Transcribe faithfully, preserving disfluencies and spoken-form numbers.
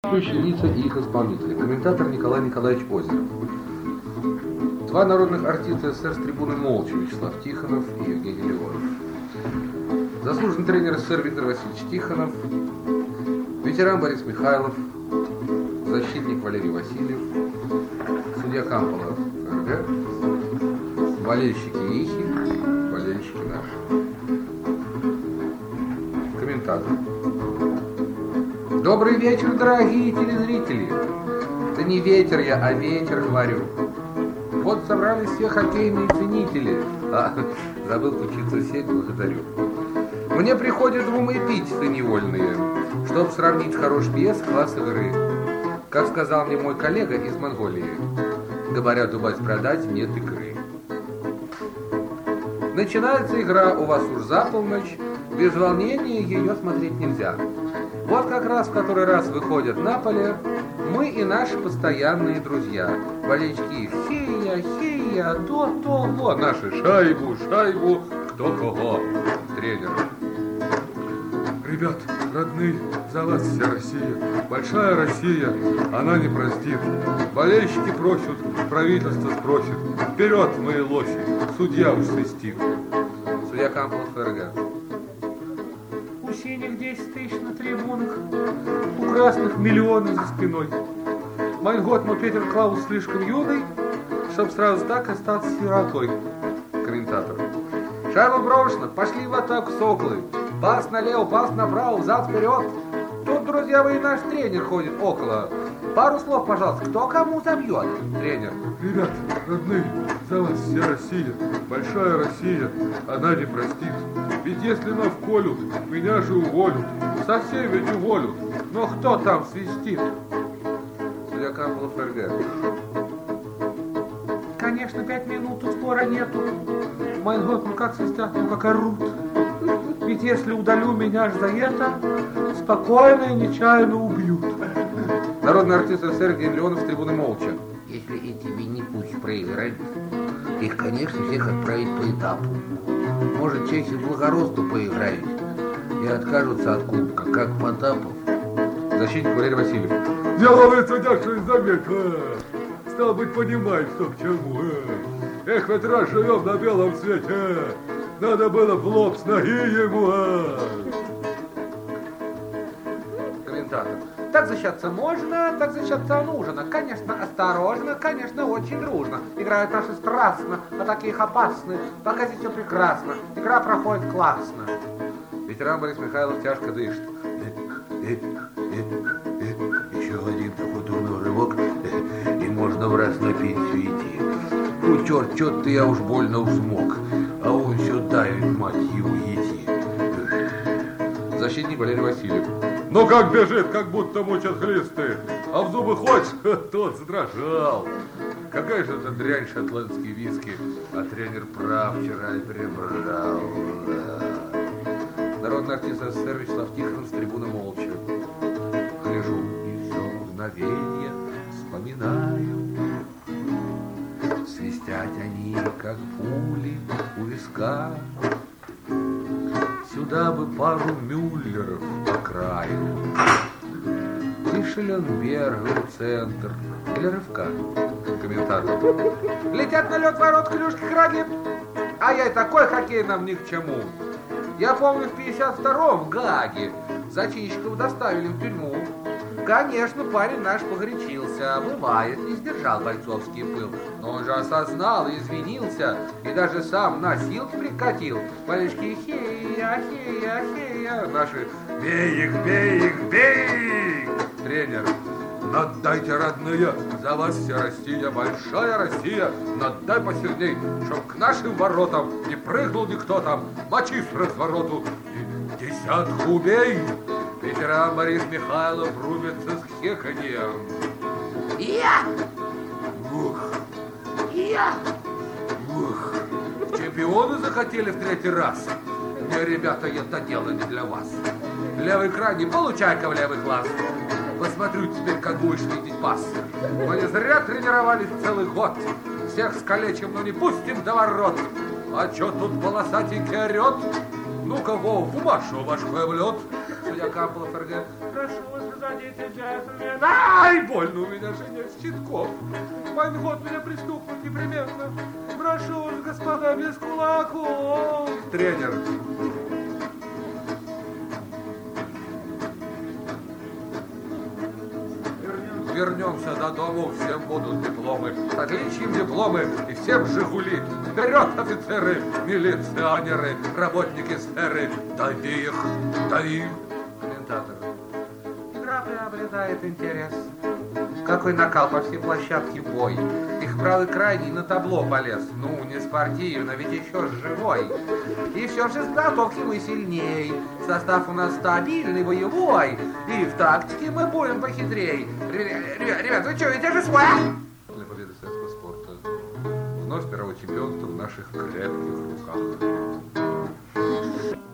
Действующие лица и их исполнители. Комментатор Николай Николаевич Озеров. Два народных артиста СССР с трибуны молча. Вячеслав Тихонов и Евгений Леонов. Заслуженный тренер СССР Виктор Васильевич Тихонов. Ветеран Борис Михайлов. Защитник Валерий Васильев. Судья Кампола ФРГ. Болельщики Ихи. Болельщики наши. Комментатор. Добрый вечер, дорогие телезрители. Да не ветер я, а ветер говорю. Вот собрались все хоккейные ценители. А, забыл включиться в сеть, благодарю. Мне приходят в ум эпитеты невольные, чтоб сравнить хорош пьес класс игры. Как сказал мне мой коллега из Монголии, говорят, у вас продать нет игры. Начинается игра у вас уж за полночь, без волнения ее смотреть нельзя. Вот как раз в который раз выходят на поле мы и наши постоянные друзья. Болельщики хея, хея, то-то, вот наши шайбу, шайбу, кто кого. Тренер. Ребят, родные, за вас вся Россия, большая Россия, она не простит. Болельщики просят, правительство спросит. Вперед, мои лоси, судья уж свистит. Судья Кампола ФРГ. У синих десять тысяч на трибунах, у красных миллионы за спиной. Mein Gott, но Петер Клаус слишком юный, чтоб сразу так остаться сиротой. Комментатор. Шайба брошена, пошли в атаку соколы. Пас налево, пас направо, взад вперед. Тут, друзья, вы и наш тренер ходит около. Пару слов, пожалуйста, кто кому забьет? Тренер. Ребят, родные, за вас вся Россия, большая Россия, она не простит. Ведь если нас колют, меня же уволят, совсем ведь уволят. Но кто там свистит? Судья Кампола ФРГ. Конечно, пять минут тут спора нету. Mein Gott, ну как свистят, ну как орут. Ведь если удалю меня ж за это, спокойно и нечаянно убьют. Народный артист СССР Евгений Леонов с трибуны молча. Если эти Винни-Пухи проиграют, их, конечно, всех отправить по этапу. Может, чехи в благородство поиграют и откажутся от кубка, как Потапов. Защитник Валерий Васильев. Деловой судья, что не заметил. А? Стал быть, понимает, что к чему. А? Эх, хоть раз живем на белом свете. А? Надо было в лоб с ноги ему. А? Комментатор. Так защищаться можно, так защищаться нужно. Конечно, осторожно, конечно, очень дружно. Играют наши страстно, атаки их опасны. Пока здесь все прекрасно. Игра проходит классно. Ветеран Борис Михайлов тяжко дышит. Еще один такой дурной рывок, и можно в раз на пенсию идти. Ну, черт, что-то я уж больно смог, а он все давит, мать его, идти. Защитник Валерий Васильев. Ну как бежит, как будто мучат хлисты. А в зубы хоть, тот задрожал. Какая же это дрянь шотландские виски, а тренер прав вчера и прибрал. Народный артист СССР Вячеслав Тихонов с трибуны молча. Гляжу и все мгновенье вспоминаю. Свистят они, как пули у виска. Сюда бы пару Мюллеров по краю. И Шелленберга в центр. Для рывка. Комментатор. Летят на лед ворот клюшки краги. А я и такой хоккей нам ни к чему. Я помню, в пятьдесят втором в Гааге зачинщиков доставили в тюрьму. Конечно, парень наш погорячился, бывает, не сдержал бойцовский пыл. Но он же осознал и извинился, и даже сам носилки прикатил. Болельщики хея, хея, хея. Наши бей их, бей их, бей их. Тренер. Наддайте, родные, за вас вся Россия, большая Россия. Надай посильней, чтоб к нашим воротам не прыгнул никто там. Мочи с развороту и десятку убей. Ветеран Борис Михайлов рубится с хеканьем. Я! Ух, Я! ух. Чемпионы захотели в третий раз. Не, ребята, это дело не для вас. Левый крайний, получай-ка в левый глаз. Посмотрю теперь, как будешь видеть пас. Мы не зря тренировались целый год. Всех скалечим, но не пустим до ворот. А чё тут полосатенький орёт? Ну-ка, Вов, в Машу башкой в лед. судья Кампл ФРГ. Прошу вас, разодеть джентльмен. Ай, больно у меня же нет щитков. Вайнгот меня пристукнут непременно. Прошу вас, господа, без кулаков. Тренер. Вернемся до дому, всем будут дипломы. Отличим дипломы и всем «Жигули». Вперед, офицеры, милиционеры, работники сферы. Дави их, дави. Комментатор. Игра приобретает интерес. Какой накал по всей площадке бой. Их правый крайний на табло полез. Ну, не спортивно, ведь еще живой. И все же с готовки мы сильней. Состав у нас стабильный, боевой. И в тактике мы будем похитрей. Ребят, ребят, вы что, ведь я же свой? Для победы советского спорта. Вновь первого чемпионства в наших крепких руках.